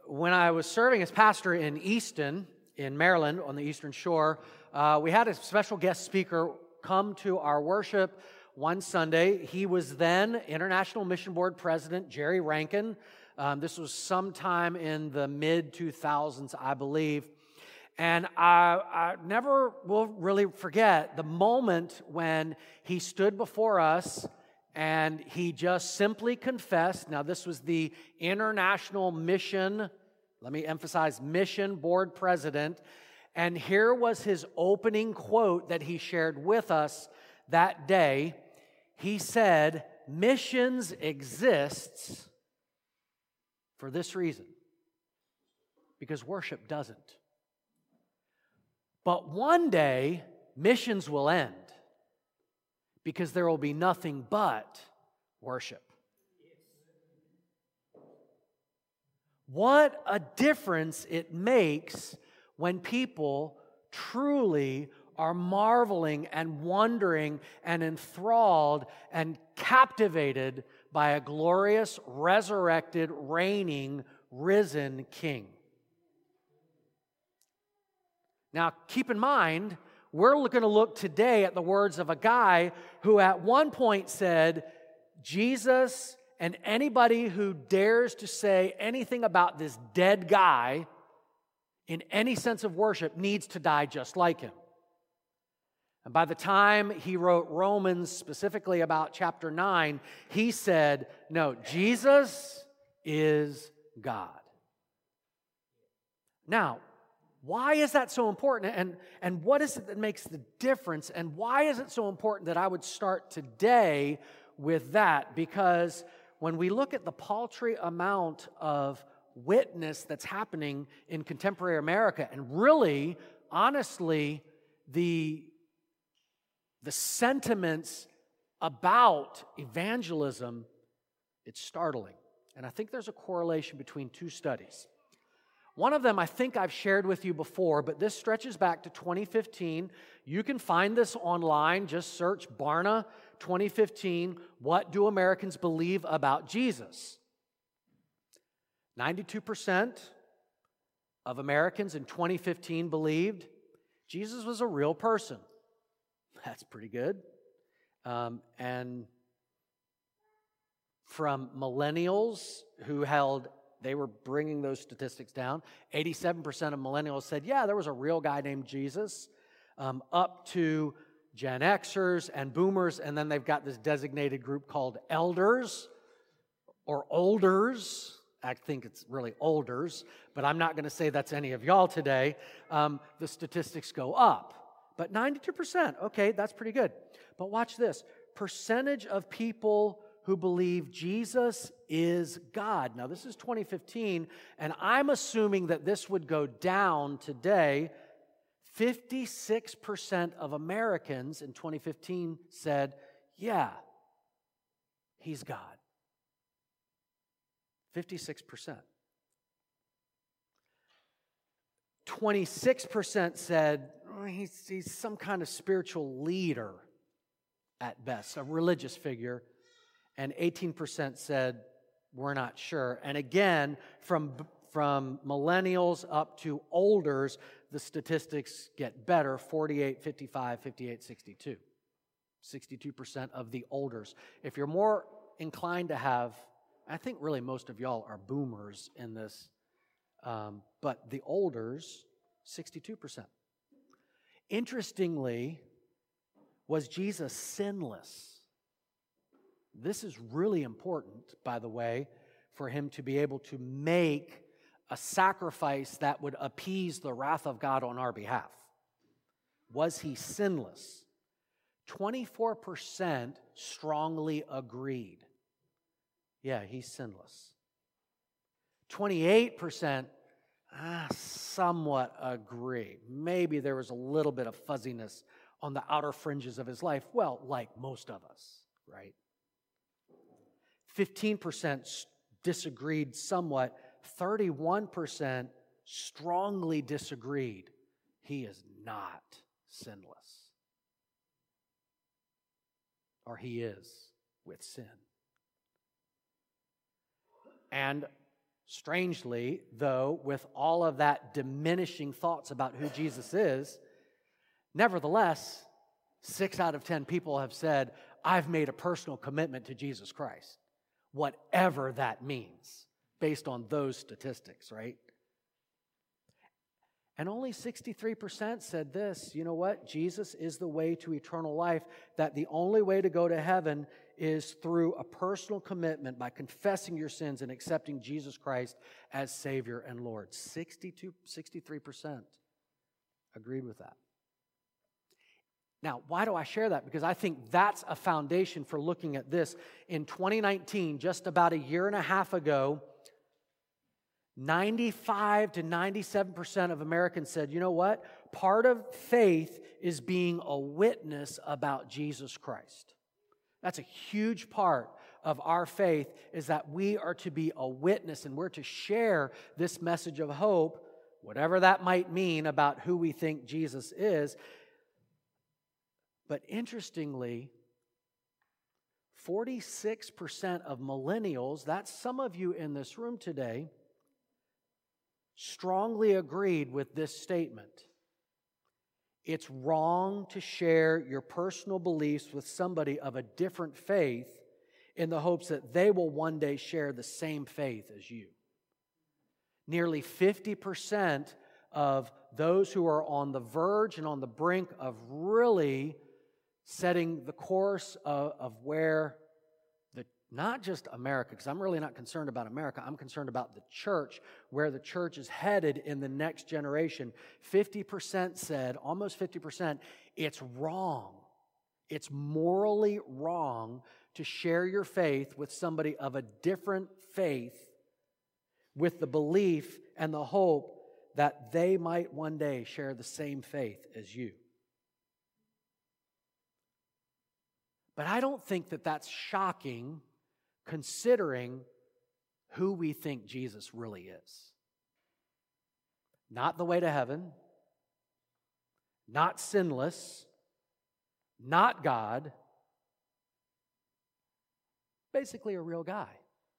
When I was serving as pastor in Easton, in Maryland, on the Eastern Shore, we had a special guest speaker come to our worship one Sunday. He was then International Mission Board President Jerry Rankin. This was sometime in the mid-2000s, I believe. And I never will really forget the moment when he stood before us and he just simply confessed. Now, this was the International Mission, let me emphasize, Mission Board President. And here was his opening quote that he shared with us that day. He said, "Missions exists for this reason, because worship doesn't. But one day, missions will end because there will be nothing but worship." What a difference it makes when people truly are marveling and wondering and enthralled and captivated by a glorious, resurrected, reigning, risen King. Now, keep in mind, we're going to look today at the words of a guy who at one point said, Jesus and anybody who dares to say anything about this dead guy in any sense of worship needs to die just like him. And by the time he wrote Romans, specifically about chapter 9, he said, no, Jesus is God. Now, why is that so important? And what is it that makes the difference? And why is it so important that I would start today with that? Because when we look at the paltry amount of witness that's happening in contemporary America, and really, honestly, the sentiments about evangelism, it's startling. And I think there's a correlation between two studies. One of them I think I've shared with you before, but this stretches back to 2015. You can find this online. Just search Barna 2015, What Do Americans Believe About Jesus? 92% of Americans in 2015 believed Jesus was a real person. That's pretty good. And from millennials who held, they were bringing those statistics down, 87% of millennials said, yeah, there was a real guy named Jesus, up to Gen Xers and boomers, and then they've got this designated group called elders or olders. I think it's really olders, but I'm not going to say that's any of y'all today. The statistics go up. But 92%, okay, that's pretty good. But watch this. Percentage of people who believe Jesus is God. Now, this is 2015, and I'm assuming that this would go down today. 56% of Americans in 2015 said, yeah, he's God. 56%. 26% said, oh, he's some kind of spiritual leader at best, a religious figure. And 18% said, we're not sure. And again, from millennials up to olders, the statistics get better, 48, 55, 58, 62. 62% of the olders. If you're more inclined to have, I think really most of y'all are boomers in this, but the olders, 62%. Interestingly, was Jesus sinless? This is really important, by the way, for him to be able to make a sacrifice that would appease the wrath of God on our behalf. Was he sinless? 24% strongly agreed. Yeah, he's sinless. 28% somewhat agree. Maybe there was a little bit of fuzziness on the outer fringes of his life. Well, like most of us, right? 15% disagreed somewhat. 31% strongly disagreed. He is not sinless. Or he is with sin. And Strangely, though, with all of that diminishing thoughts about who Jesus is, nevertheless, 6 out of 10 people have said, I've made a personal commitment to Jesus Christ, whatever that means, based on those statistics, right? And only 63% said this, you know what? Jesus is the way to eternal life, that the only way to go to heaven is through a personal commitment by confessing your sins and accepting Jesus Christ as Savior and Lord. 63% agreed with that. Now, why do I share that? Because I think that's a foundation for looking at this. In 2019, just about a year and a half ago, 95 to 97% of Americans said, you know what? Part of faith is being a witness about Jesus Christ. That's a huge part of our faith, is that we are to be a witness and we're to share this message of hope, whatever that might mean about who we think Jesus is. But interestingly, 46% of millennials, that's some of you in this room today, strongly agreed with this statement. It's wrong to share your personal beliefs with somebody of a different faith in the hopes that they will one day share the same faith as you. Nearly 50% of those who are on the verge and on the brink of really setting the course of where not just America, because I'm really not concerned about America, I'm concerned about the church, where the church is headed in the next generation. 50% said, almost 50%, it's wrong. It's morally wrong to share your faith with somebody of a different faith with the belief and the hope that they might one day share the same faith as you. But I don't think that that's shocking, considering who we think Jesus really is. Not the way to heaven, not sinless, not God, basically a real guy.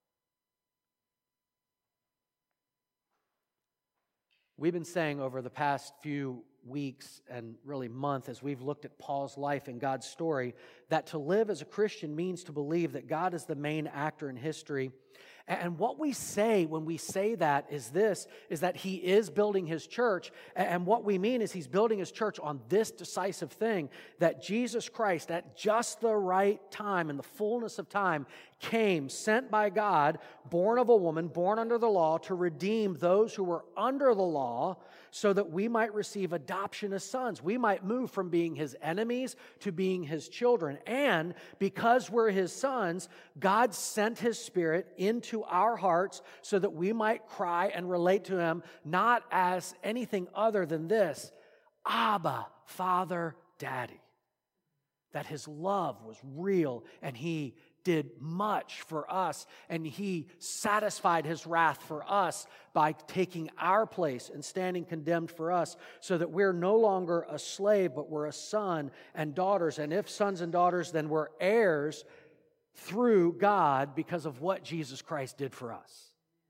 We've been saying over the past few weeks and really month, as we've looked at Paul's life and God's story, that to live as a Christian means to believe that God is the main actor in history. And what we say when we say that is this, is that He is building His church. And what we mean is He's building His church on this decisive thing, that Jesus Christ, at just the right time, in the fullness of time, came, sent by God, born of a woman, born under the law, to redeem those who were under the law, so that we might receive adoption as sons. We might move from being His enemies to being His children. And because we're His sons, God sent His Spirit into our hearts so that we might cry and relate to Him, not as anything other than this: Abba, Father, Daddy. That His love was real and He did much for us, and He satisfied His wrath for us by taking our place and standing condemned for us, so that we're no longer a slave, but we're a son and daughters. And if sons and daughters, then we're heirs through God because of what Jesus Christ did for us.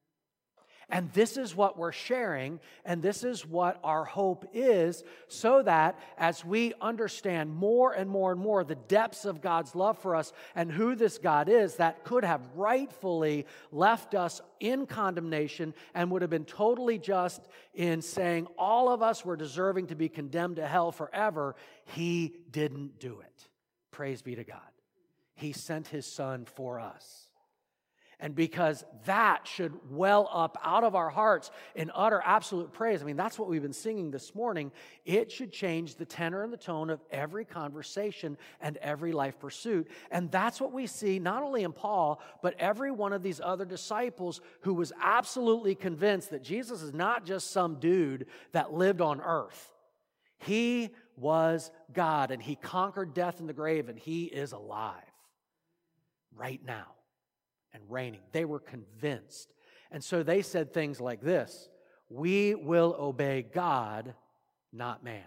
And this is what we're sharing, and this is what our hope is, so that as we understand more and more and more the depths of God's love for us and who this God is that could have rightfully left us in condemnation and would have been totally just in saying all of us were deserving to be condemned to hell forever, He didn't do it. Praise be to God. He sent His Son for us. And because that should well up out of our hearts in utter absolute praise, I mean, that's what we've been singing this morning, it should change the tenor and the tone of every conversation and every life pursuit. And that's what we see not only in Paul, but every one of these other disciples who was absolutely convinced that Jesus is not just some dude that lived on earth. He was God, and He conquered death and the grave, and He is alive right now and reigning. They were convinced. And so they said things like this: we will obey God, not man.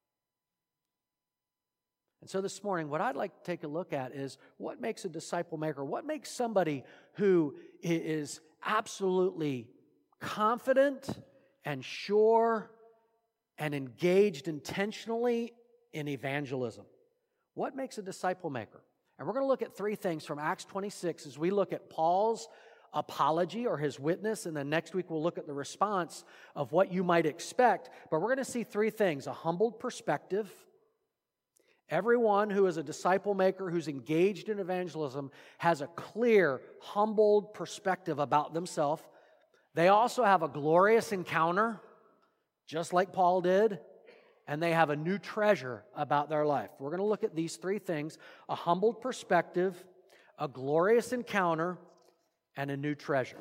And so this morning, what I'd like to take a look at is what makes a disciple maker? What makes somebody who is absolutely confident and sure and engaged intentionally in evangelism. What makes a disciple maker? And we're going to look at three things from Acts 26 as we look at Paul's apology or his witness, and then next week we'll look at the response of what you might expect. But we're going to see three things: a humbled perspective. Everyone who is a disciple maker, who's engaged in evangelism, has a clear, humbled perspective about themselves. They also have a glorious encounter, just like Paul did, and they have a new treasure about their life. We're going to look at these three things: a humbled perspective, a glorious encounter, and a new treasure.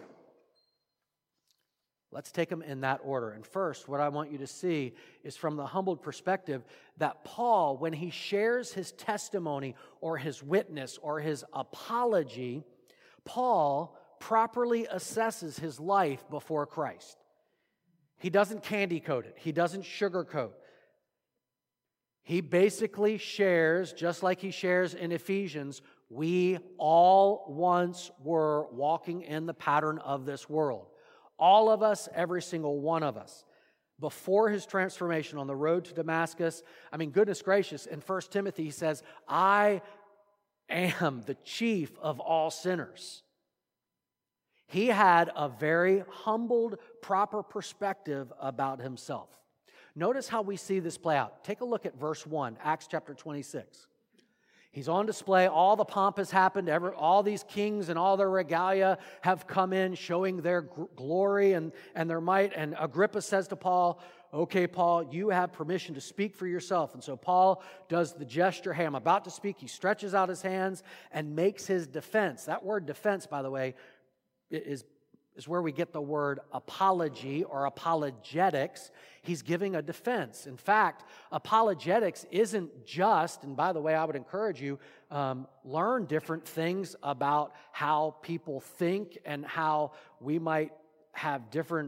Let's take them in that order. And first, what I want you to see is from the humbled perspective that Paul, when he shares his testimony or his witness or his apology, Paul properly assesses his life before Christ. He doesn't candy coat it. He doesn't sugarcoat. He basically shares, just like he shares in Ephesians, we all once were walking in the pattern of this world. All of us, every single one of us. Before his transformation on the road to Damascus, I mean, goodness gracious, in 1 Timothy he says, I am the chief of all sinners. He had a very humbled, proper perspective about himself. Notice how we see this play out. Take a look at verse 1, Acts chapter 26. He's on display. All the pomp has happened. All these kings and all their regalia have come in, showing their glory and their might. And Agrippa says to Paul, okay, Paul, you have permission to speak for yourself. And so Paul does the gesture, hey, I'm about to speak. He stretches out his hands and makes his defense. That word defense, by the way, is where we get the word apology or apologetics. He's giving a defense. In fact, apologetics isn't just, and by the way, I would encourage you, learn different things about how people think and how we might have different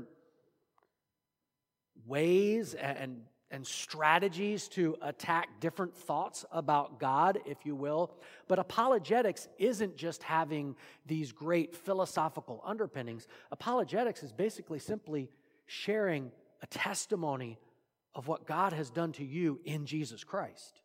ways and strategies to attack different thoughts about God, if you will. But apologetics isn't just having these great philosophical underpinnings. Apologetics is basically simply sharing a testimony of what God has done to you in Jesus Christ.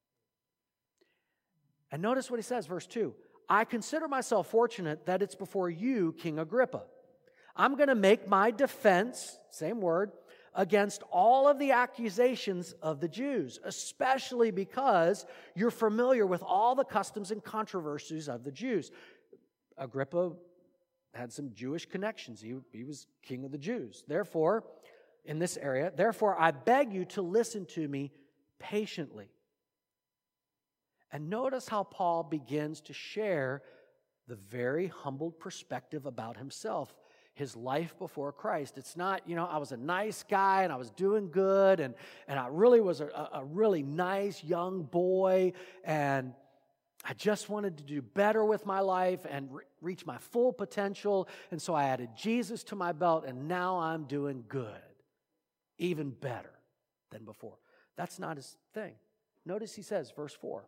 And notice what he says, verse 2. I consider myself fortunate that it's before you, King Agrippa. I'm going to make my defense, same word, against all of the accusations of the Jews, especially because you're familiar with all the customs and controversies of the Jews. Agrippa had some Jewish connections. He was king of the Jews. Therefore, in this area, I beg you to listen to me patiently. And notice how Paul begins to share the very humbled perspective about himself. His life before Christ. It's not, I was a nice guy and I was doing good and I really was a really nice young boy and I just wanted to do better with my life and reach my full potential, and so I added Jesus to my belt and now I'm doing good, even better than before. That's not his thing. Notice he says, verse 4,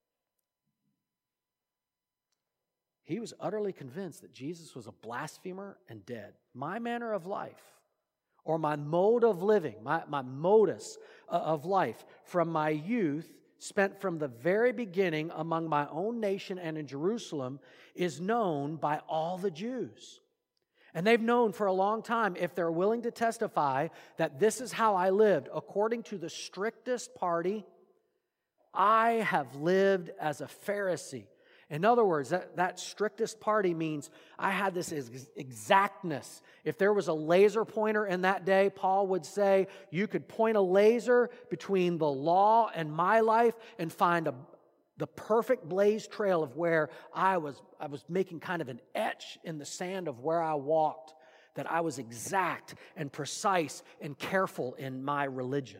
he was utterly convinced that Jesus was a blasphemer and dead. My manner of life, or my mode of living, my modus of life from my youth, spent from the very beginning among my own nation and in Jerusalem, is known by all the Jews. And they've known for a long time, if they're willing to testify, that this is how I lived. According to the strictest party, I have lived as a Pharisee. In other words, that strictest party means I had this exactness. If there was a laser pointer in that day, Paul would say, you could point a laser between the law and my life and find the perfect blaze trail of where I was making kind of an etch in the sand of where I walked, that I was exact and precise and careful in my religion.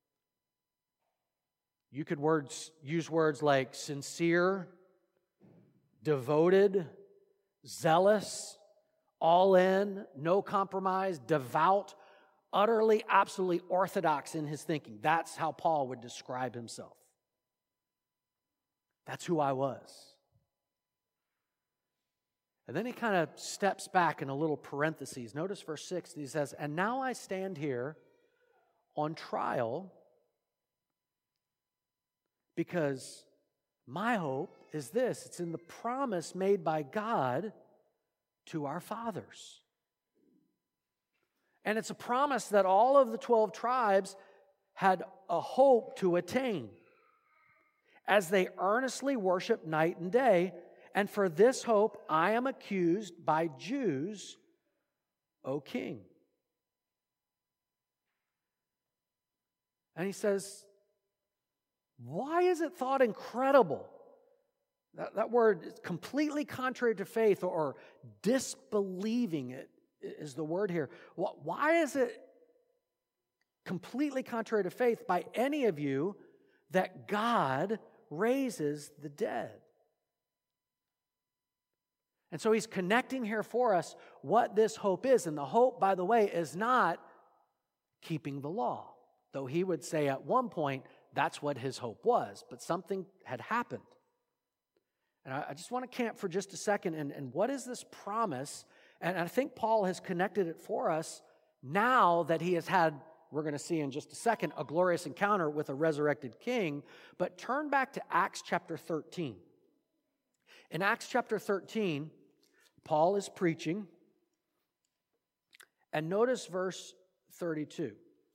You could use words like sincere, devoted, zealous, all in, no compromise, devout, utterly, absolutely orthodox in his thinking. That's how Paul would describe himself. That's who I was. And then he kind of steps back in a little parentheses. Notice verse 6, he says, "And now I stand here on trial because my hope is this." It's in the promise made by God to our fathers. And it's a promise that all of the 12 tribes had a hope to attain as they earnestly worship night and day. "And for this hope I am accused by Jews, O king." And he says, why is it thought incredible? That word is completely contrary to faith, or disbelieving it is the word here. Why is it completely contrary to faith by any of you that God raises the dead? And so he's connecting here for us what this hope is. And the hope, by the way, is not keeping the law. Though he would say at one point that's what his hope was. But something had happened. And I just want to camp for just a second. And what is this promise? And I think Paul has connected it for us now that he has had, we're going to see in just a second, a glorious encounter with a resurrected king. But turn back to Acts chapter 13. In Acts chapter 13, Paul is preaching. And notice verse 32.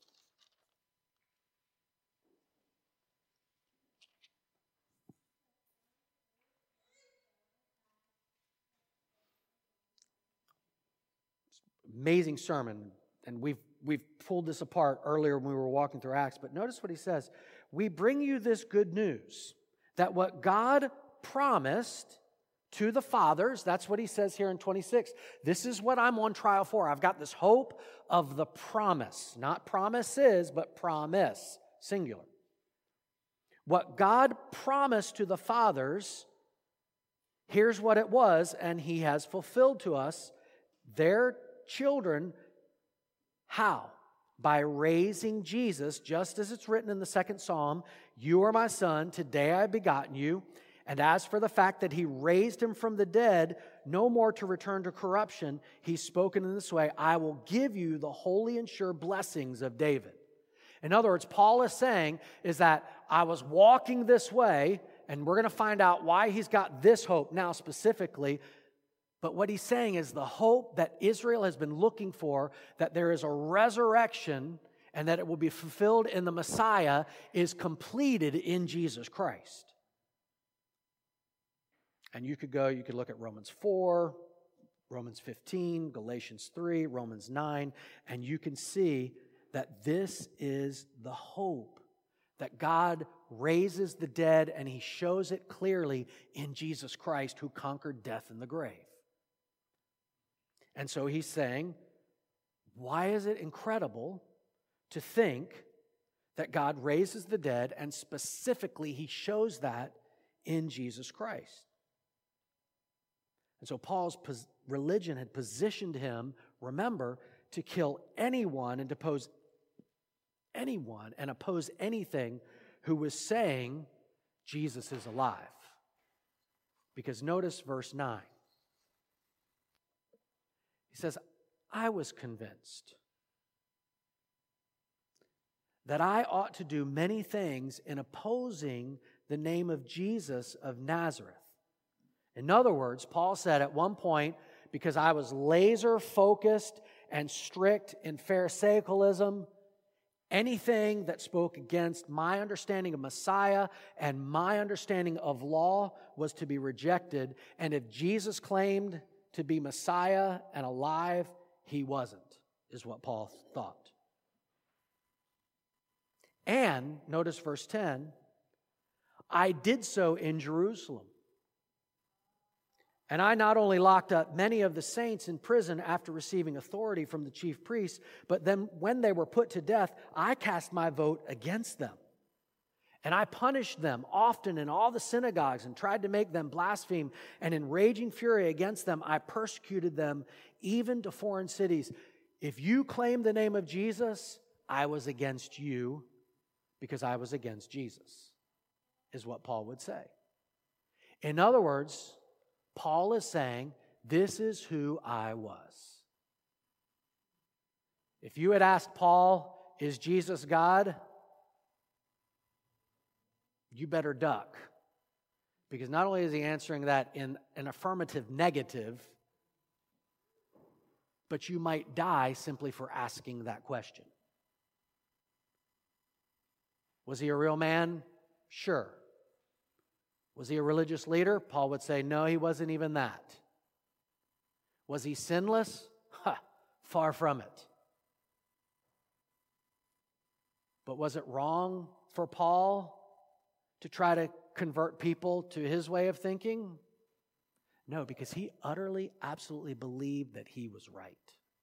Amazing sermon, and we've pulled this apart earlier when we were walking through Acts, but notice what he says. "We bring you this good news, that what God promised to the fathers," that's what he says here in 26, "this is what I'm on trial for. I've got this hope of the promise," not promises, but promise, singular. "What God promised to the fathers, here's what it was, and he has fulfilled to us, their children." How? By raising Jesus, just as it's written in the second Psalm, "You are my son, today I have begotten you." And as for the fact that he raised him from the dead, no more to return to corruption, he's spoken in this way, "I will give you the holy and sure blessings of David." In other words, Paul is saying is that I was walking this way, and we're going to find out why he's got this hope now specifically. But what he's saying is the hope that Israel has been looking for, that there is a resurrection and that it will be fulfilled in the Messiah, is completed in Jesus Christ. And you could look at Romans 4, Romans 15, Galatians 3, Romans 9, and you can see that this is the hope, that God raises the dead, and he shows it clearly in Jesus Christ, who conquered death and the grave. And so he's saying, why is it incredible to think that God raises the dead, and specifically he shows that in Jesus Christ? And so Paul's religion had positioned him, remember, to kill anyone and depose anyone and oppose anything who was saying Jesus is alive. Because notice verse 9. He says, "I was convinced that I ought to do many things in opposing the name of Jesus of Nazareth." In other words, Paul said at one point, because I was laser focused and strict in Pharisaicalism, anything that spoke against my understanding of Messiah and my understanding of law was to be rejected. And if Jesus claimed to be Messiah and alive, he wasn't, is what Paul thought. And, notice verse 10, "I did so in Jerusalem. And I not only locked up many of the saints in prison after receiving authority from the chief priests, but then when they were put to death, I cast my vote against them. And I punished them often in all the synagogues and tried to make them blaspheme. And in raging fury against them, I persecuted them even to foreign cities. If you claim the name of Jesus, I was against you because I was against Jesus," is what Paul would say. In other words, Paul is saying this is who I was. If you had asked Paul, is Jesus God? You better duck. Because not only is he answering that in an affirmative negative, but you might die simply for asking that question. Was he a real man? Sure. Was he a religious leader? Paul would say, no, he wasn't even that. Was he sinless? Far from it. But was it wrong for Paul to try to convert people to his way of thinking? No, because he utterly, absolutely believed that he was right.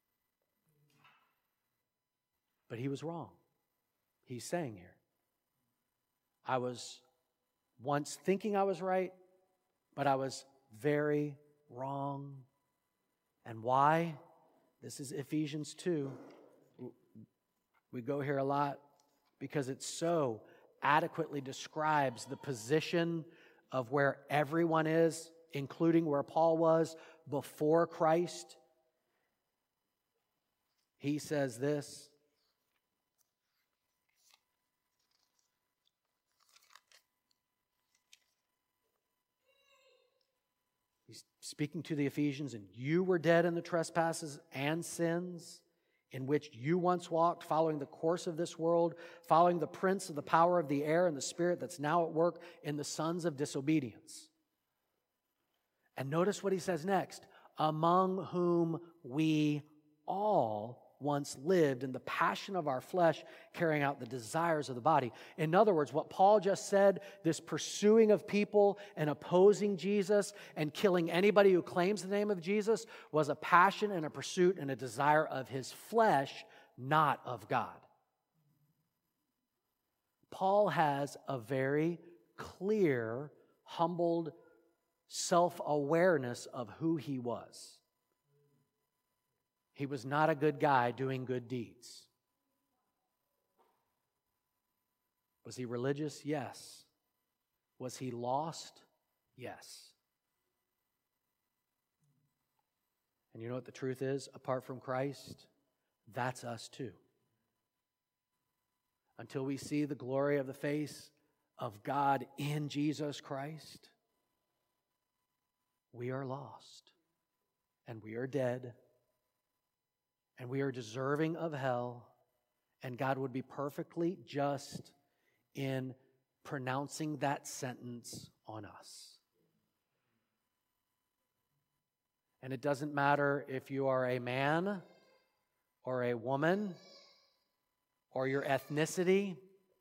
But he was wrong. He's saying here, I was once thinking I was right, but I was very wrong. And why? This is Ephesians 2. We go here a lot because it so adequately describes the position of where everyone is, including where Paul was before Christ. He says this. He's speaking to the Ephesians, and you were dead in the trespasses and sins in which you once walked, following the course of this world, following the prince of the power of the air and the spirit that's now at work in the sons of disobedience. And notice what he says next. Among whom we all once lived in the passion of our flesh, carrying out the desires of the body. In other words, what Paul just said, this pursuing of people and opposing Jesus and killing anybody who claims the name of Jesus, was a passion and a pursuit and a desire of his flesh, not of God. Paul has a very clear, humbled self-awareness of who he was. He was not a good guy doing good deeds. Was he religious? Yes. Was he lost? Yes. And you know what the truth is? Apart from Christ, that's us too. Until we see the glory of the face of God in Jesus Christ, we are lost and we are dead. And we are deserving of hell, and God would be perfectly just in pronouncing that sentence on us. And it doesn't matter if you are a man or a woman or your ethnicity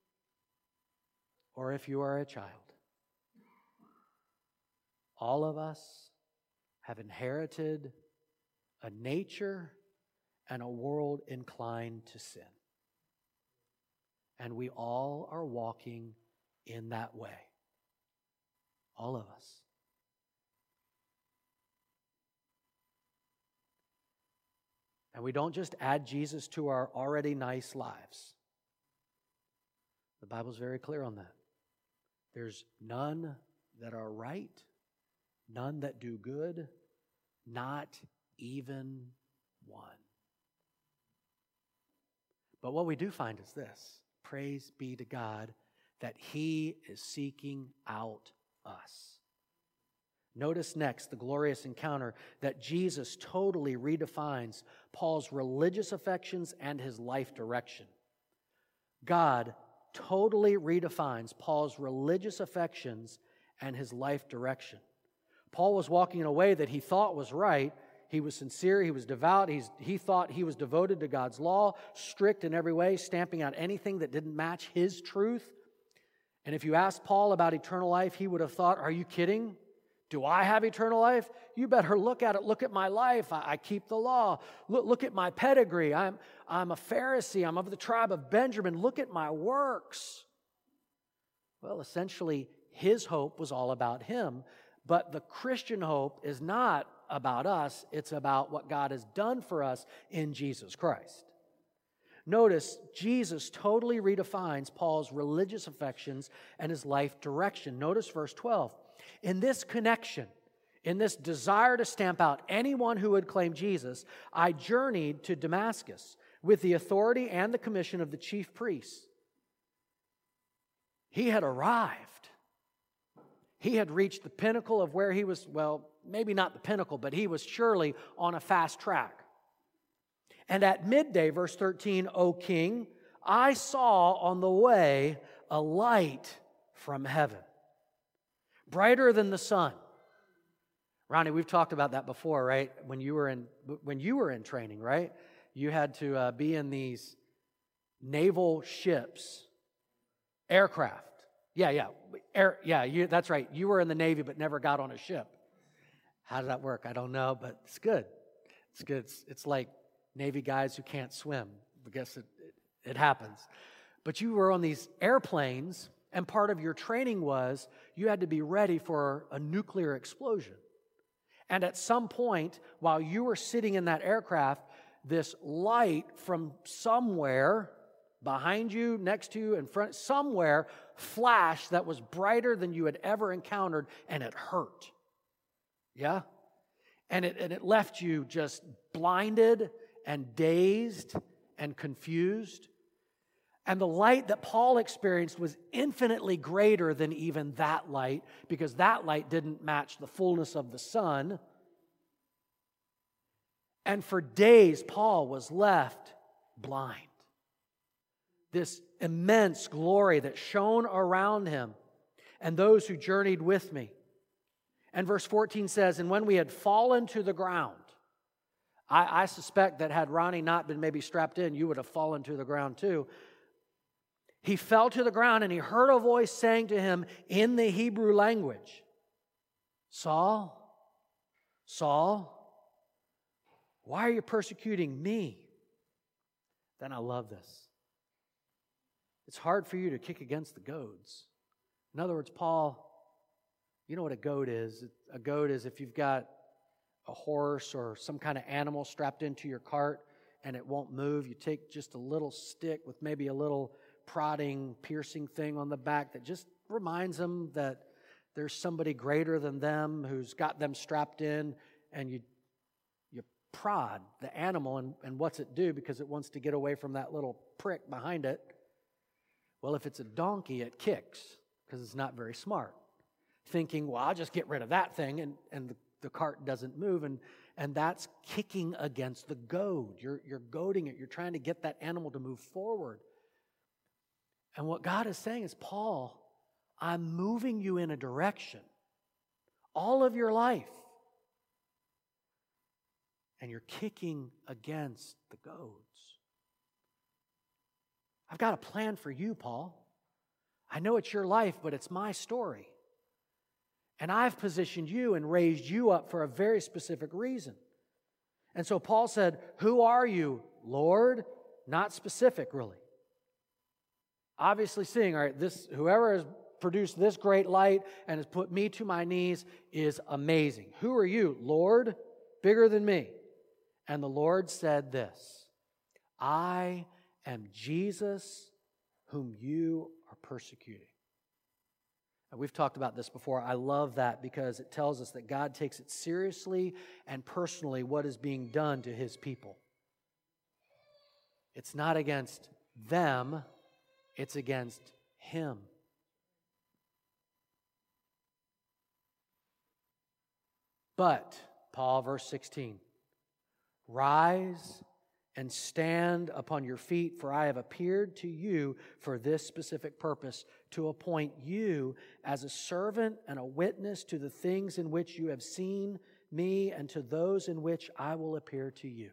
or if you are a child. All of us have inherited a nature and a world inclined to sin. And we all are walking in that way. All of us. And we don't just add Jesus to our already nice lives. The Bible's very clear on that. There's none that are right, none that do good, not even one. But what we do find is this. Praise be to God that He is seeking out us. Notice next the glorious encounter that Jesus totally redefines Paul's religious affections and his life direction. God totally redefines Paul's religious affections and his life direction. Paul was walking in a way that he thought was right. He was sincere, he was devout, he thought he was devoted to God's law, strict in every way, stamping out anything that didn't match his truth. And if you asked Paul about eternal life, he would have thought, are you kidding? Do I have eternal life? You better look at it. Look at my life. I keep the law. Look at my pedigree. I'm a Pharisee. I'm of the tribe of Benjamin. Look at my works. Well, essentially, his hope was all about him. But the Christian hope is not about us. It's about what God has done for us in Jesus Christ. Notice, Jesus totally redefines Paul's religious affections and his life direction. Notice verse 12. In this connection, In this desire to stamp out anyone who would claim Jesus, I journeyed to Damascus with the authority and the commission of the chief priests. He had arrived. He had reached the pinnacle of where he was, well, maybe not the pinnacle, but he was surely on a fast track. And at midday, verse 13, O king, I saw on the way a light from heaven, brighter than the sun. Ronnie, we've talked about that before, right? When you were in training, right? You had to be in these naval ships, aircraft. That's right. You were in the Navy but never got on a ship. How did that work? I don't know, but it's good. It's good. It's like Navy guys who can't swim. I guess it happens. But you were on these airplanes, and part of your training was you had to be ready for a nuclear explosion. And at some point, while you were sitting in that aircraft, this light from somewhere, behind you, next to you, in front, somewhere, flashed that was brighter than you had ever encountered, and it hurt. Yeah? And it left you just blinded and dazed and confused. And the light that Paul experienced was infinitely greater than even that light, because that light didn't match the fullness of the sun. And for days, Paul was left blind. This immense glory that shone around him and those who journeyed with me. And verse 14 says, and when we had fallen to the ground, I suspect that had Ronnie not been maybe strapped in, you would have fallen to the ground too. He fell to the ground and he heard a voice saying to him in the Hebrew language, Saul, Saul, why are you persecuting me? Then I love this. It's hard for you to kick against the goads. In other words, Paul, you know what a goad is? A goad is if you've got a horse or some kind of animal strapped into your cart and it won't move, you take just a little stick with maybe a little prodding, piercing thing on the back that just reminds them that there's somebody greater than them who's got them strapped in, and you prod the animal, and what's it do? Because it wants to get away from that little prick behind it. Well, if it's a donkey, it kicks because it's not very smart, thinking, well, I'll just get rid of that thing, and the cart doesn't move, and that's kicking against the goad. You're goading it. You're trying to get that animal to move forward. And what God is saying is, Paul, I'm moving you in a direction all of your life, and you're kicking against the goads. I've got a plan for you, Paul. I know it's your life, but it's my story. And I've positioned you and raised you up for a very specific reason. And so Paul said, who are you, Lord? Not specific, really. Obviously seeing, all right, whoever has produced this great light and has put me to my knees is amazing. Who are you, Lord? Bigger than me. And the Lord said this, I am Jesus whom you are persecuting. And we've talked about this before. I love that because it tells us that God takes it seriously and personally what is being done to His people. It's not against them, it's against Him. But, Paul, verse 16, rise and stand upon your feet, for I have appeared to you for this specific purpose, to appoint you as a servant and a witness to the things in which you have seen me and to those in which I will appear to you.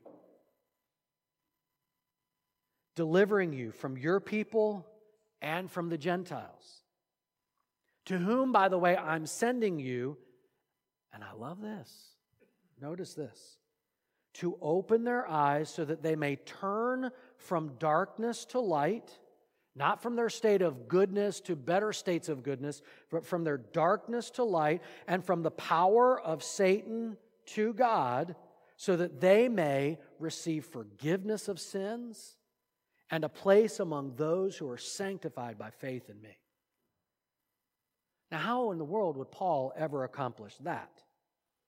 Delivering you from your people and from the Gentiles, to whom, by the way, I'm sending you, and I love this. Notice this. To open their eyes so that they may turn from darkness to light, not from their state of goodness to better states of goodness, but from their darkness to light, and from the power of Satan to God, so that they may receive forgiveness of sins and a place among those who are sanctified by faith in me. Now, how in the world would Paul ever accomplish that?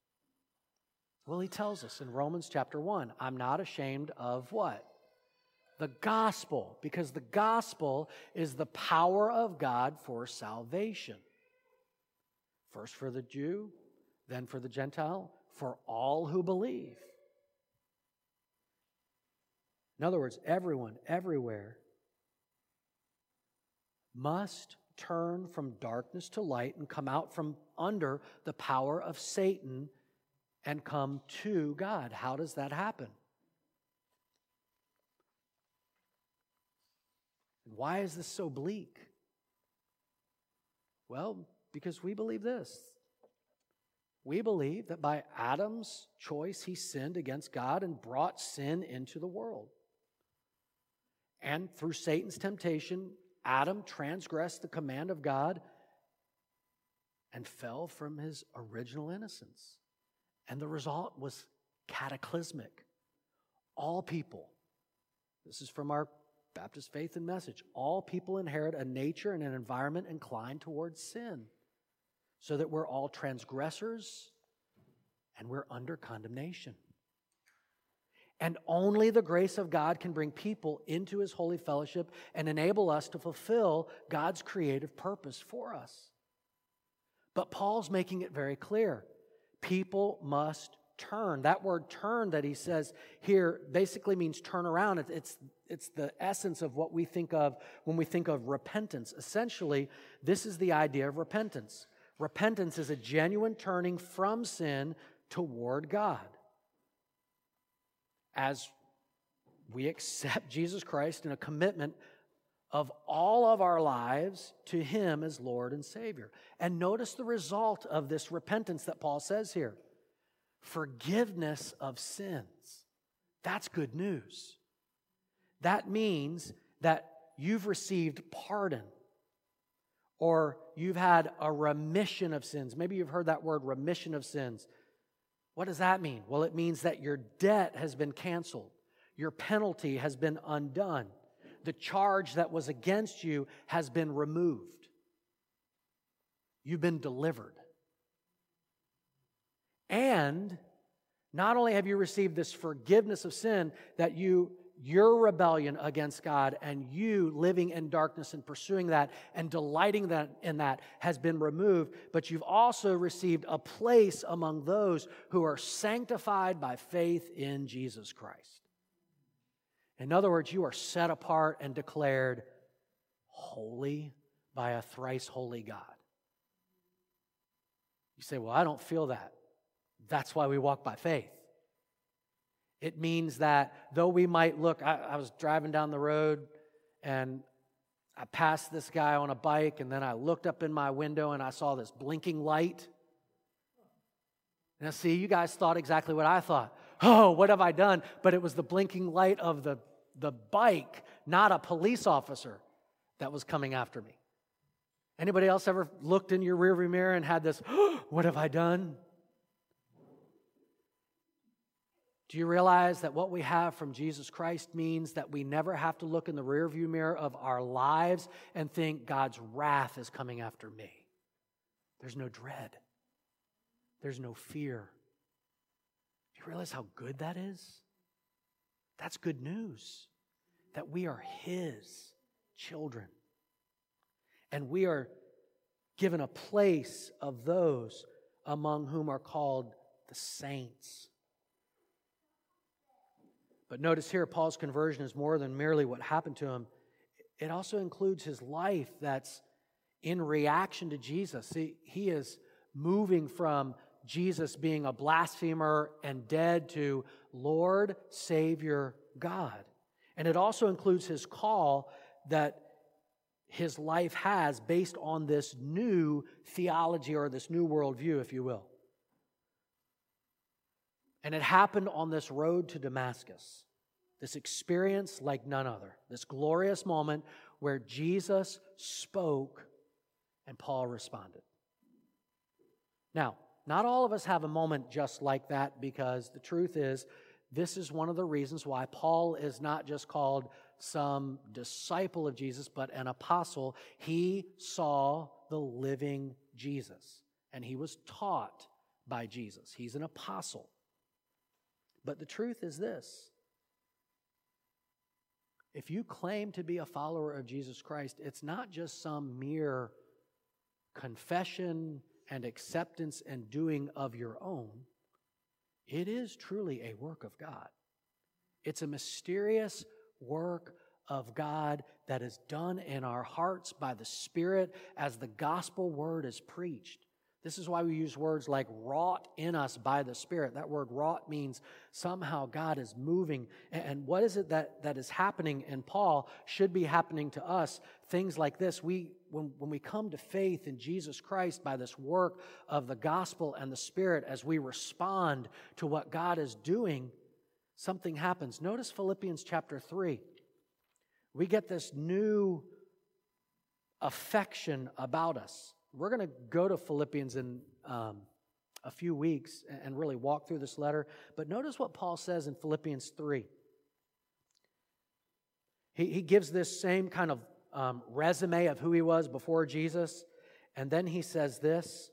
Well, he tells us in Romans chapter 1, I'm not ashamed of what? The gospel, because the gospel is the power of God for salvation. First for the Jew, then for the Gentile, for all who believe. In other words, everyone, everywhere, must turn from darkness to light and come out from under the power of Satan and come to God. How does that happen? Why is this so bleak? Well, because we believe this. We believe that by Adam's choice, he sinned against God and brought sin into the world. And through Satan's temptation, Adam transgressed the command of God and fell from his original innocence. And the result was cataclysmic. All people, this is from our Baptist faith and message, all people inherit a nature and an environment inclined towards sin, so that we're all transgressors and we're under condemnation. And only the grace of God can bring people into His holy fellowship and enable us to fulfill God's creative purpose for us. But Paul's making it very clear. People must turn. That word turn that he says here basically means turn around. It's the essence of what we think of when we think of repentance. Essentially, this is the idea of repentance. Repentance is a genuine turning from sin toward God. As we accept Jesus Christ in a commitment of all of our lives to Him as Lord and Savior. And notice the result of this repentance that Paul says here. Forgiveness of sins. That's good news. That means that you've received pardon, or you've had a remission of sins. Maybe you've heard that word, remission of sins. What does that mean? Well, it means that your debt has been canceled. Your penalty has been undone. The charge that was against you has been removed. You've been delivered. And not only have you received this forgiveness of sin, that your rebellion against God and you living in darkness and pursuing that and delighting in that has been removed, but you've also received a place among those who are sanctified by faith in Jesus Christ. In other words, you are set apart and declared holy by a thrice holy God. You say, well, I don't feel that. That's why we walk by faith. It means that though we might look, I was driving down the road and I passed this guy on a bike, and then I looked up in my window and I saw this blinking light. Now see, you guys thought exactly what I thought. Oh, what have I done? But it was the blinking light of the bike, not a police officer that was coming after me. Anybody else ever looked in your rearview mirror and had this, oh, what have I done? Do you realize that what we have from Jesus Christ means that we never have to look in the rearview mirror of our lives and think God's wrath is coming after me? There's no dread. There's no fear. Do you realize how good that is? That's good news, that we are His children. And we are given a place of those among whom are called the saints. But notice here, Paul's conversion is more than merely what happened to him. It also includes his life that's in reaction to Jesus. See, he is moving from Jesus being a blasphemer and dead to Lord, Savior, God. And it also includes his call that his life has based on this new theology or this new worldview, if you will. And it happened on this road to Damascus. This experience like none other. This glorious moment where Jesus spoke and Paul responded. Now, not all of us have a moment just like that, because the truth is, this is one of the reasons why Paul is not just called some disciple of Jesus, but an apostle. He saw the living Jesus, and he was taught by Jesus. He's an apostle. But the truth is this. If you claim to be a follower of Jesus Christ, it's not just some mere confession and acceptance and doing of your own. It is truly a work of God. It's a mysterious work of God that is done in our hearts by the Spirit as the gospel word is preached. This is why we use words like wrought in us by the Spirit. That word wrought means somehow God is moving. And what is it that is happening in Paul should be happening to us? Things like this. When we come to faith in Jesus Christ by this work of the gospel and the Spirit, as we respond to what God is doing, something happens. Notice Philippians chapter 3. We get this new affection about us. We're going to go to Philippians in a few weeks and really walk through this letter. But notice what Paul says in Philippians 3. He gives this same kind of resume of who he was before Jesus. And then he says this,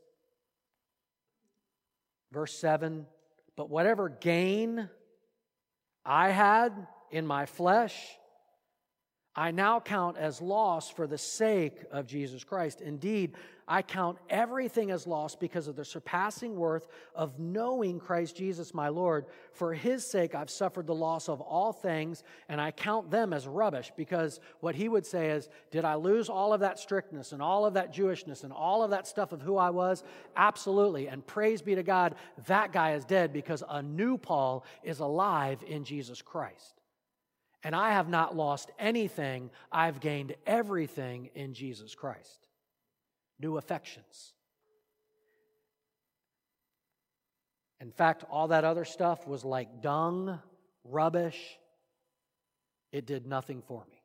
verse 7, "But whatever gain I had in my flesh, I now count as loss for the sake of Jesus Christ. Indeed, I count everything as loss because of the surpassing worth of knowing Christ Jesus my Lord. For His sake I've suffered the loss of all things, and I count them as rubbish." Because what he would say is, did I lose all of that strictness and all of that Jewishness and all of that stuff of who I was? Absolutely. And praise be to God, that guy is dead because a new Paul is alive in Jesus Christ. And I have not lost anything. I've gained everything in Jesus Christ. New affections. In fact, all that other stuff was like dung, rubbish. It did nothing for me.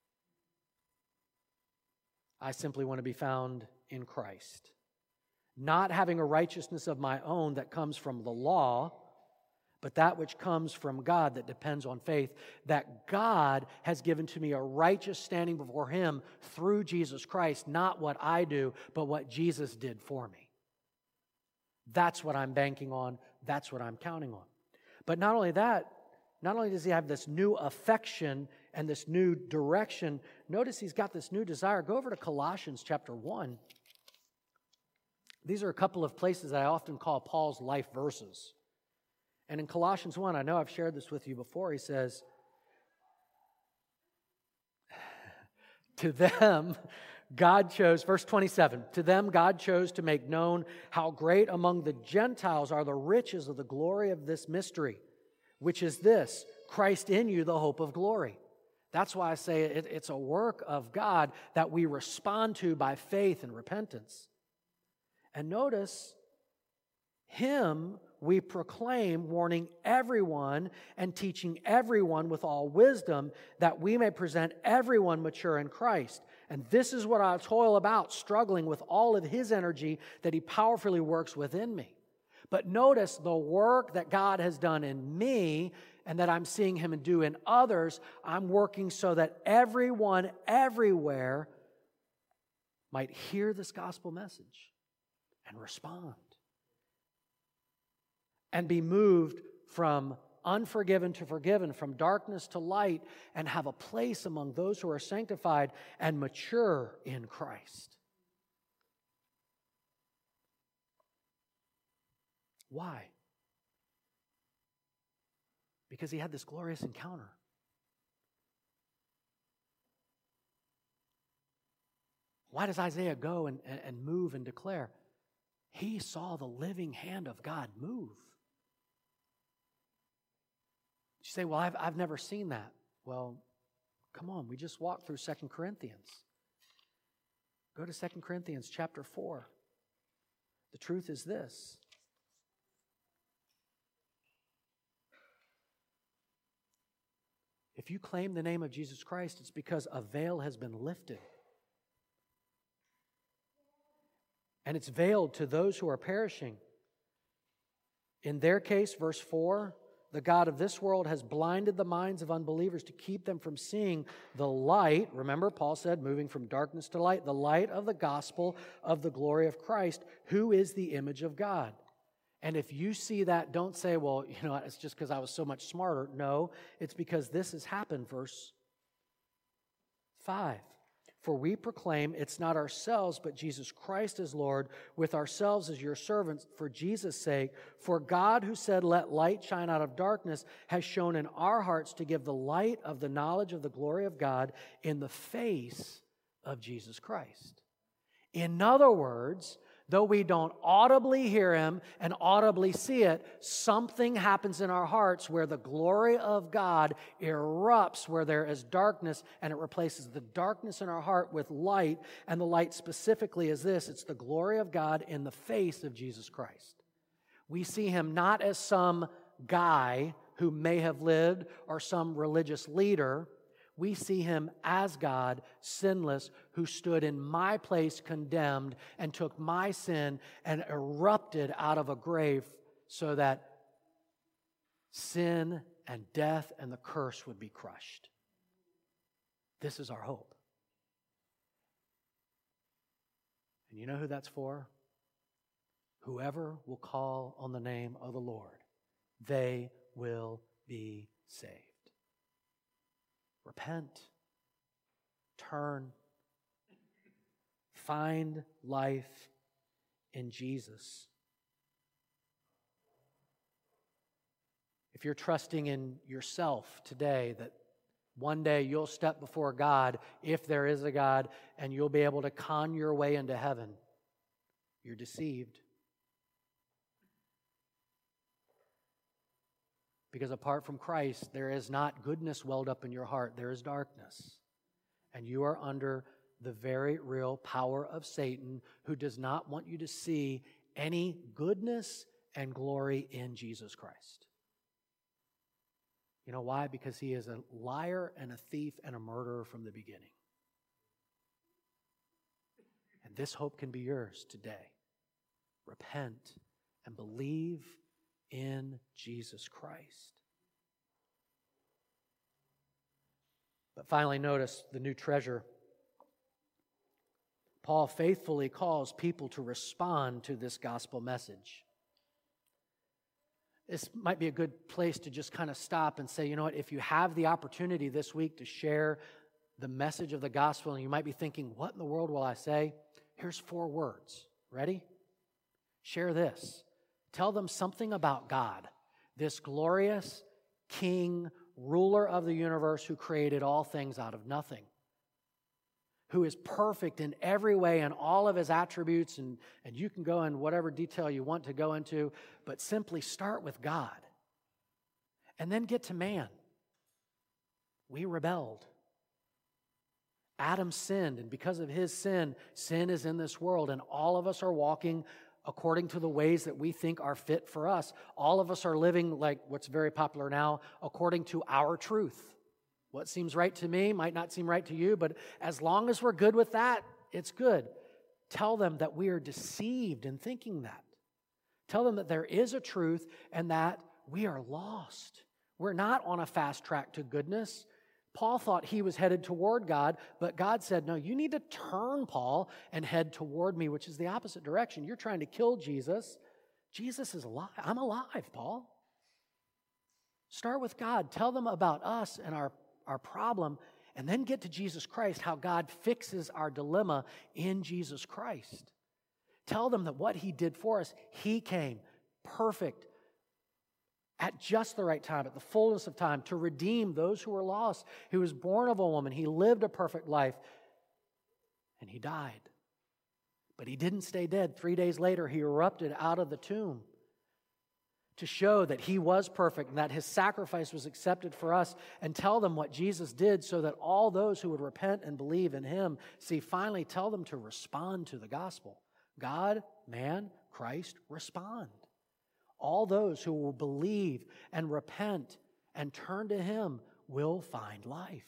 I simply want to be found in Christ. Not having a righteousness of my own that comes from the law, but that which comes from God that depends on faith, that God has given to me a righteous standing before Him through Jesus Christ, not what I do, but what Jesus did for me. That's what I'm banking on. That's what I'm counting on. But not only that, not only does he have this new affection and this new direction, notice he's got this new desire. Go over to Colossians chapter 1. These are a couple of places that I often call Paul's life verses. And in Colossians 1, I know I've shared this with you before, he says, to them, God chose, verse 27, to them God chose to make known how great among the Gentiles are the riches of the glory of this mystery, which is this, Christ in you, the hope of glory. That's why I say it's a work of God that we respond to by faith and repentance. And notice, Him we proclaim, warning everyone and teaching everyone with all wisdom, that we may present everyone mature in Christ. And this is what I toil about, struggling with all of His energy that He powerfully works within me. But notice the work that God has done in me and that I'm seeing Him do in others, I'm working so that everyone, everywhere, might hear this gospel message and respond. And be moved from unforgiven to forgiven, from darkness to light, and have a place among those who are sanctified and mature in Christ. Why? Because he had this glorious encounter. Why does Isaiah go and move and declare? He saw the living hand of God move. You say, well, I've never seen that. Well, come on, we just walked through 2 Corinthians. Go to 2 Corinthians chapter 4. The truth is this. If you claim the name of Jesus Christ, it's because a veil has been lifted. And it's veiled to those who are perishing. In their case, verse 4, the God of this world has blinded the minds of unbelievers to keep them from seeing the light. Remember, Paul said, moving from darkness to light, the light of the gospel of the glory of Christ, who is the image of God. And if you see that, don't say, well, it's just because I was so much smarter. No, it's because this has happened. Verse 5. For we proclaim it's not ourselves, but Jesus Christ as Lord, with ourselves as your servants for Jesus' sake. For God, who said, let light shine out of darkness, has shown in our hearts to give the light of the knowledge of the glory of God in the face of Jesus Christ. In other words, though we don't audibly hear Him and audibly see it, something happens in our hearts where the glory of God erupts where there is darkness, and it replaces the darkness in our heart with light. And the light specifically is this: it's the glory of God in the face of Jesus Christ. We see Him not as some guy who may have lived or some religious leader. We see Him as God, sinless, who stood in my place condemned and took my sin and erupted out of a grave so that sin and death and the curse would be crushed. This is our hope. And you know who that's for? Whoever will call on the name of the Lord, they will be saved. Repent, turn, find life in Jesus. If you're trusting in yourself today, that one day you'll step before God, if there is a God, and you'll be able to con your way into heaven, you're deceived. Because apart from Christ, there is not goodness welled up in your heart. There is darkness. And you are under the very real power of Satan, who does not want you to see any goodness and glory in Jesus Christ. You know why? Because he is a liar and a thief and a murderer from the beginning. And this hope can be yours today. Repent and believe in Jesus Christ. But finally, notice the new treasure. Paul faithfully calls people to respond to this gospel message. This might be a good place to just kind of stop and say, you know what, if you have the opportunity this week to share the message of the gospel, and you might be thinking, what in the world will I say? Here's 4 words. Ready? Share this. Tell them something about God, this glorious King, ruler of the universe, who created all things out of nothing, who is perfect in every way and all of His attributes, and you can go in whatever detail you want to go into, but simply start with God and then get to man. We rebelled. Adam sinned, and because of his sin, sin is in this world, and all of us are walking according to the ways that we think are fit for us. All of us are living like what's very popular now, according to our truth. What seems right to me might not seem right to you, but as long as we're good with that, it's good. Tell them that we are deceived in thinking that. Tell them that there is a truth and that we are lost. We're not on a fast track to goodness. Paul thought he was headed toward God, but God said, no, you need to turn, Paul, and head toward me, which is the opposite direction. You're trying to kill Jesus. Jesus is alive. I'm alive, Paul. Start with God. Tell them about us and our problem, and then get to Jesus Christ, how God fixes our dilemma in Jesus Christ. Tell them that what He did for us, He came perfect, at just the right time, at the fullness of time, to redeem those who were lost. He was born of a woman. He lived a perfect life. And He died. But He didn't stay dead. 3 days later, He erupted out of the tomb to show that He was perfect and that His sacrifice was accepted for us, and tell them what Jesus did so that all those who would repent and believe in Him, finally tell them to respond to the gospel. God, man, Christ, respond. All those who will believe and repent and turn to Him will find life.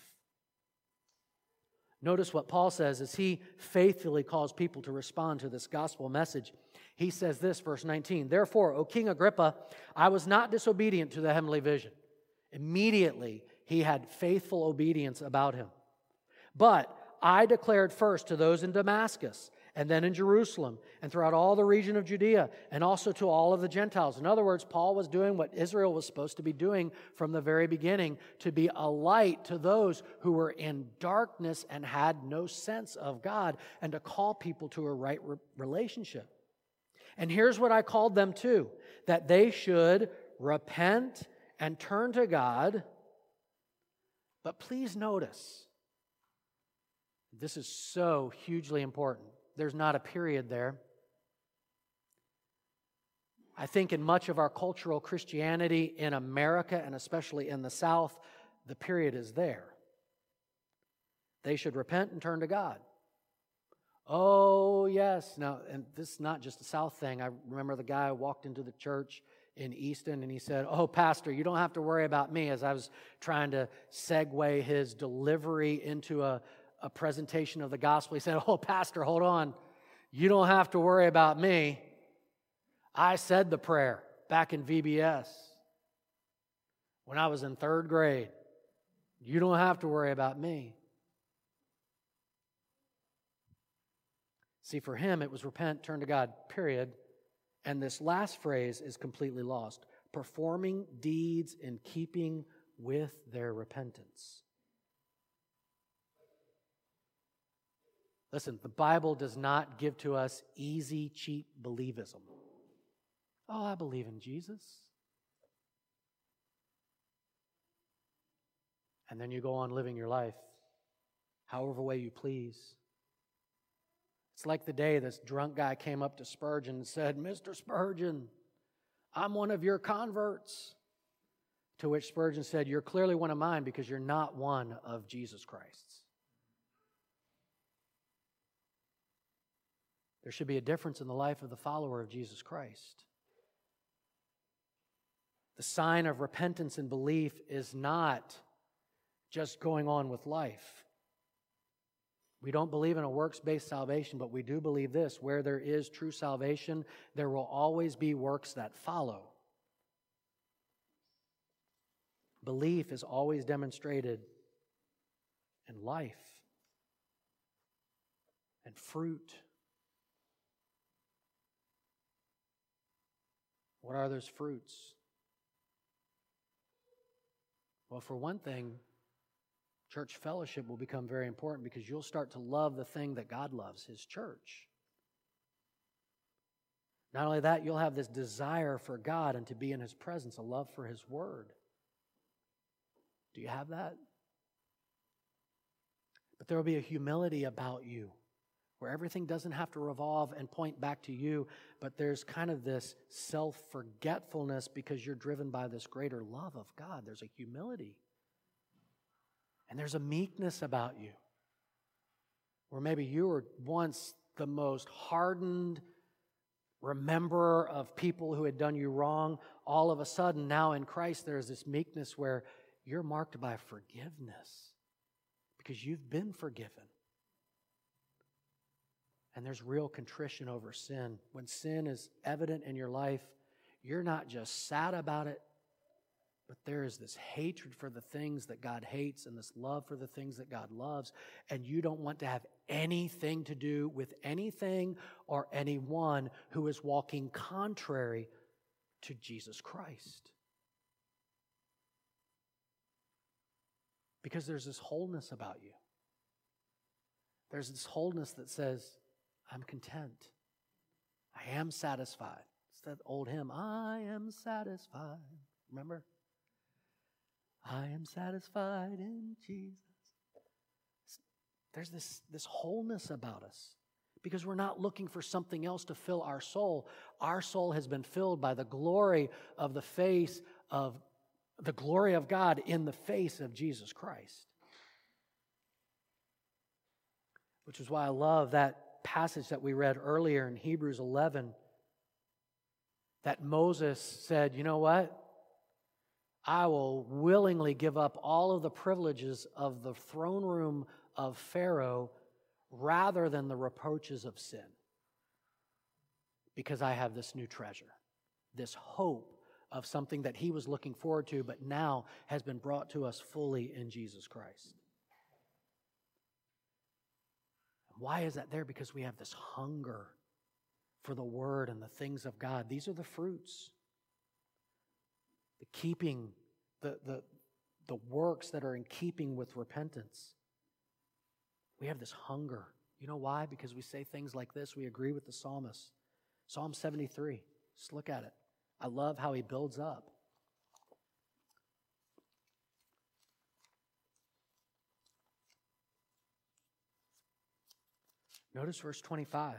Notice what Paul says as he faithfully calls people to respond to this gospel message. He says this, verse 19, "Therefore, O King Agrippa, I was not disobedient to the heavenly vision." Immediately, he had faithful obedience about him. "But I declared first to those in Damascus and then in Jerusalem, and throughout all the region of Judea, and also to all of the Gentiles. In other words, Paul was doing what Israel was supposed to be doing from the very beginning, to be a light to those who were in darkness and had no sense of God, and to call people to a right relationship. And here's what I called them to, that they should repent and turn to God. But please notice, this is so hugely important. There's not a period there. I think in much of our cultural Christianity in America, and especially in the South, the period is there. They should repent and turn to God. Oh, yes. Now, and this is not just a South thing. I remember the guy who walked into the church in Easton, and he said, "Oh, Pastor, you don't have to worry about me," as I was trying to segue his delivery into a presentation of the gospel. He said, "Oh, Pastor, hold on. You don't have to worry about me. I said the prayer back in VBS when I was in 3rd grade. You don't have to worry about me." See, for him, it was repent, turn to God, period. And this last phrase is completely lost. Performing deeds in keeping with their repentance. Listen, the Bible does not give to us easy, cheap believism. Oh, I believe in Jesus. And then you go on living your life however way you please. It's like the day this drunk guy came up to Spurgeon and said, "Mr. Spurgeon, I'm one of your converts." To which Spurgeon said, "You're clearly one of mine because you're not one of Jesus Christ's." There should be a difference in the life of the follower of Jesus Christ. The sign of repentance and belief is not just going on with life. We don't believe in a works-based salvation, but we do believe this: where there is true salvation, there will always be works that follow. Belief is always demonstrated in life and fruit. What are those fruits? Well, for one thing, church fellowship will become very important because you'll start to love the thing that God loves, His church. Not only that, you'll have this desire for God and to be in His presence, a love for His Word. Do you have that? But there will be a humility about you where everything doesn't have to revolve and point back to you, but there's kind of this self-forgetfulness because you're driven by this greater love of God. There's a humility. And there's a meekness about you where maybe you were once the most hardened rememberer of people who had done you wrong. All of a sudden, now in Christ, there's this meekness where you're marked by forgiveness because you've been forgiven. And there's real contrition over sin. When sin is evident in your life, you're not just sad about it, but there is this hatred for the things that God hates and this love for the things that God loves, and you don't want to have anything to do with anything or anyone who is walking contrary to Jesus Christ. Because there's this wholeness about you. There's this wholeness that says, I'm content. I am satisfied. It's that old hymn, I am satisfied. Remember? I am satisfied in Jesus. There's this wholeness about us because we're not looking for something else to fill our soul. Our soul has been filled by the glory of the glory of God in the face of Jesus Christ. Which is why I love that passage that we read earlier in Hebrews 11, that Moses said, you know what? I will willingly give up all of the privileges of the throne room of Pharaoh rather than the reproaches of sin, because I have this new treasure, this hope of something that he was looking forward to, but now has been brought to us fully in Jesus Christ. Why is that there? Because we have this hunger for the Word and the things of God. These are the fruits. The keeping, the works that are in keeping with repentance. We have this hunger. You know why? Because we say things like this. We agree with the psalmist. Psalm 73. Just look at it. I love how he builds up. Notice verse 25.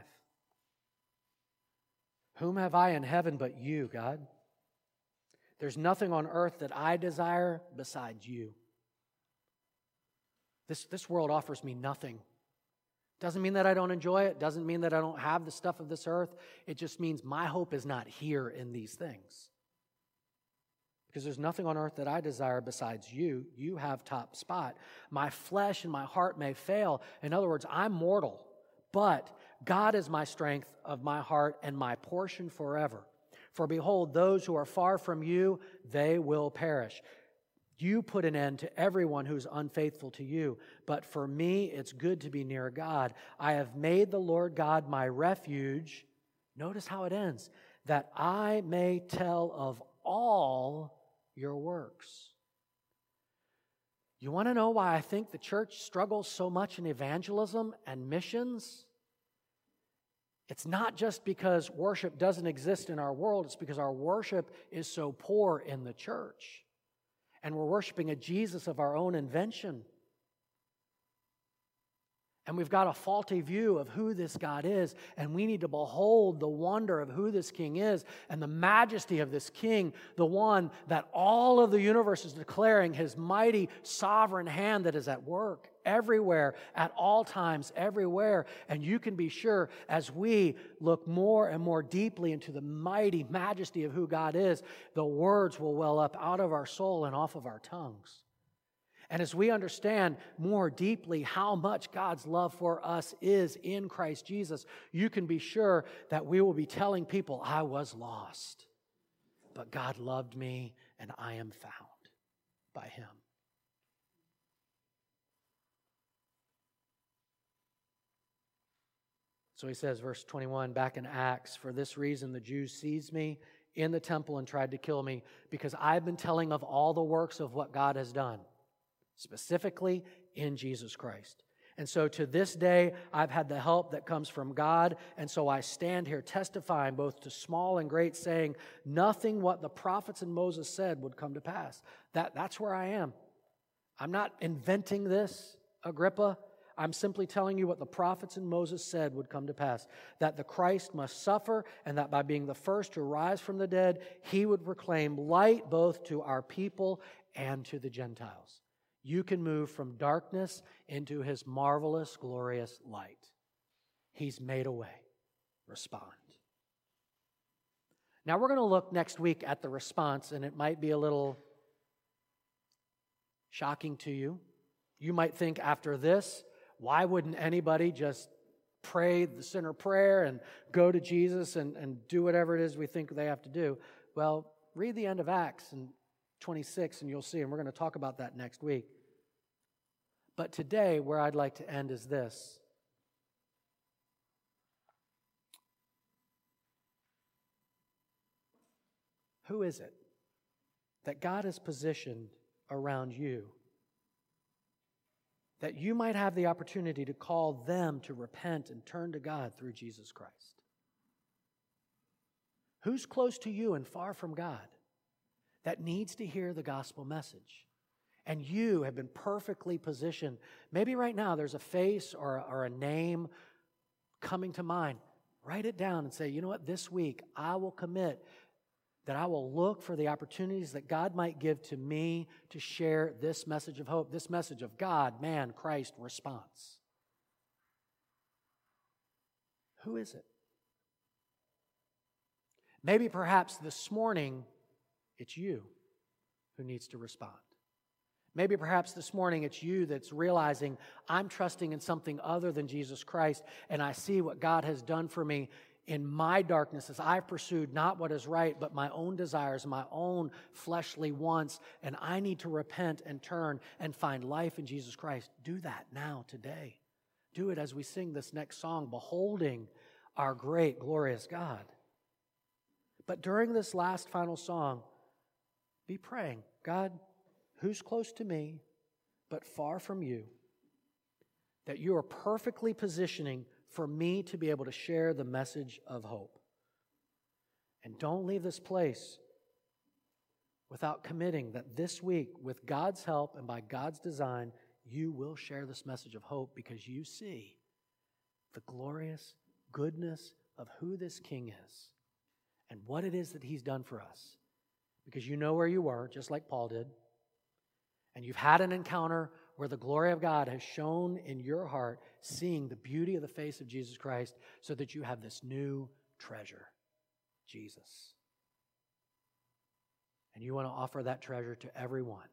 Whom have I in heaven but you, God? There's nothing on earth that I desire besides you. This world offers me nothing. Doesn't mean that I don't enjoy it. Doesn't mean that I don't have the stuff of this earth. It just means my hope is not here in these things. Because there's nothing on earth that I desire besides you. You have top spot. My flesh and my heart may fail. In other words, I'm mortal. But God is my strength of my heart and my portion forever. For behold, those who are far from you, they will perish. You put an end to everyone who's unfaithful to you. But for me, it's good to be near God. I have made the Lord God my refuge. Notice how it ends. That I may tell of all your works. You want to know why I think the church struggles so much in evangelism and missions? It's not just because worship doesn't exist in our world. It's because our worship is so poor in the church. And we're worshiping a Jesus of our own invention. And we've got a faulty view of who this God is, and we need to behold the wonder of who this King is and the majesty of this King, the one that all of the universe is declaring his mighty sovereign hand that is at work everywhere, at all times, everywhere. And you can be sure as we look more and more deeply into the mighty majesty of who God is, the words will well up out of our soul and off of our tongues. And as we understand more deeply how much God's love for us is in Christ Jesus, you can be sure that we will be telling people, I was lost, but God loved me and I am found by Him. So he says, verse 21, back in Acts, for this reason the Jews seized me in the temple and tried to kill me, because I've been telling of all the works of what God has done, specifically in Jesus Christ. And so to this day, I've had the help that comes from God, and so I stand here testifying both to small and great, saying nothing what the prophets and Moses said would come to pass. That's where I am. I'm not inventing this, Agrippa. I'm simply telling you what the prophets and Moses said would come to pass, that the Christ must suffer, and that by being the first to rise from the dead, He would proclaim light both to our people and to the Gentiles. You can move from darkness into His marvelous, glorious light. He's made a way. Respond. Now we're going to look next week at the response, and it might be a little shocking to you. You might think after this, why wouldn't anybody just pray the sinner prayer and go to Jesus and do whatever it is we think they have to do? Well, read the end of Acts and 26 and you'll see, and we're going to talk about that next week. But today, where I'd like to end is this. Who is it that God has positioned around you that you might have the opportunity to call them to repent and turn to God through Jesus Christ? Who's close to you and far from God that needs to hear the gospel message? And you have been perfectly positioned. Maybe right now there's a face or a name coming to mind. Write it down and say, you know what, this week I will commit that I will look for the opportunities that God might give to me to share this message of hope, this message of God, man, Christ response. Who is it? Maybe perhaps this morning it's you who needs to respond. Maybe perhaps this morning it's you that's realizing I'm trusting in something other than Jesus Christ, and I see what God has done for me in my darkness as I've pursued not what is right, but my own desires, my own fleshly wants, and I need to repent and turn and find life in Jesus Christ. Do that now, today. Do it as we sing this next song, beholding our great, glorious God. But during this last final song, be praying, God, who's close to me but far from you, that you are perfectly positioning for me to be able to share the message of hope. And don't leave this place without committing that this week, with God's help and by God's design, you will share this message of hope because you see the glorious goodness of who this King is and what it is that He's done for us. Because you know where you were, just like Paul did, and you've had an encounter where the glory of God has shone in your heart, seeing the beauty of the face of Jesus Christ, so that you have this new treasure, Jesus. And you want to offer that treasure to everyone,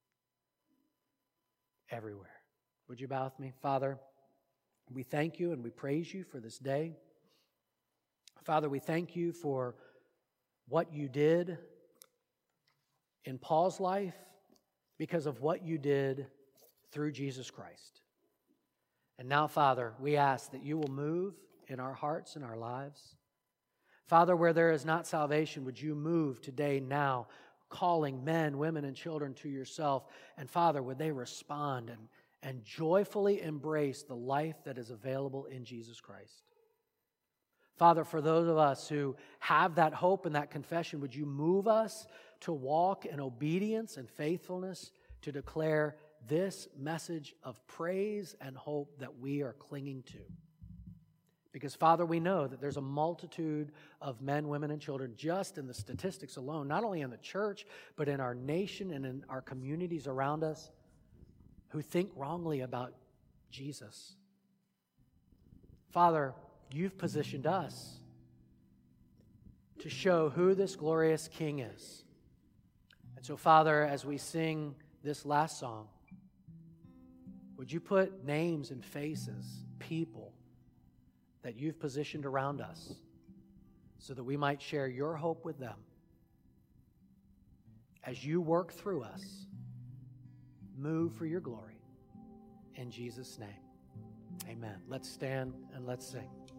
everywhere. Would you bow with me? Father, we thank you and we praise you for this day. Father, we thank you for what you did in Paul's life because of what you did through Jesus Christ. And now, Father, we ask that you will move in our hearts and our lives. Father, where there is not salvation, would you move today, now, calling men, women, and children to yourself? And Father, would they respond and joyfully embrace the life that is available in Jesus Christ? Father, for those of us who have that hope and that confession, would you move us to walk in obedience and faithfulness to declare this message of praise and hope that we are clinging to? Because, Father, we know that there's a multitude of men, women, and children just in the statistics alone, not only in the church, but in our nation and in our communities around us, who think wrongly about Jesus. Father, you've positioned us to show who this glorious King is. And so, Father, as we sing this last song, would you put names and faces, people that you've positioned around us so that we might share your hope with them? As you work through us, move for your glory. In Jesus' name, amen. Let's stand and let's sing.